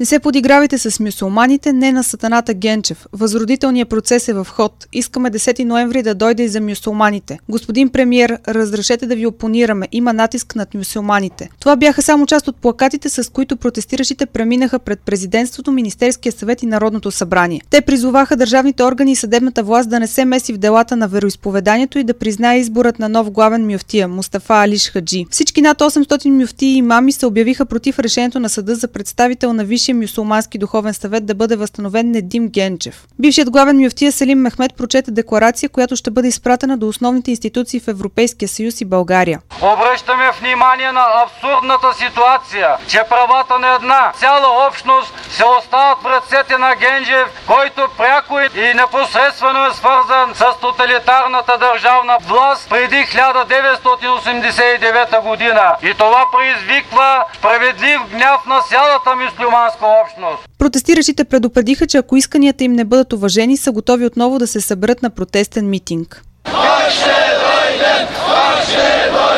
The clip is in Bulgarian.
Не се подигравайте с мюсюлманите, не на сатаната Генчев. Възродителният процес е в ход. Искаме 10 ноември да дойде и за мюсюлманите. Господин премиер, разрешете да ви опонираме. Има натиск над мюсюлманите. Това бяха само част от плакатите, с които протестиращите преминаха пред президентството, Министерския съвет и Народното събрание. Те призоваха държавните органи и съдебната власт да не се меси в делата на вероизповеданието и да признае изборът на нов главен мюфтия Мустафа Алиш Хаджи. Всички над 800 мюфтии и имами се обявиха против решението на съда за представител на Висшия мюсюлмански духовен съвет да бъде възстановен Недим Генчев. Бившият главен мюфтия Селим Мехмед прочете декларация, която ще бъде изпратена до основните институции в Европейския съюз и България. Обръщаме внимание на абсурдната ситуация, че правата на една цяла общност се остават в ръцете на Генчев, който пряко и непосредствено е свързан с тоталитарната държавна власт преди 1989 година. И това предизвиква справедлив гняв на цялата мюсюлманска общност. Протестиращите предупредиха, че ако исканията им не бъдат уважени, са готови отново да се съберат на протестен митинг. Пак ще дойдем!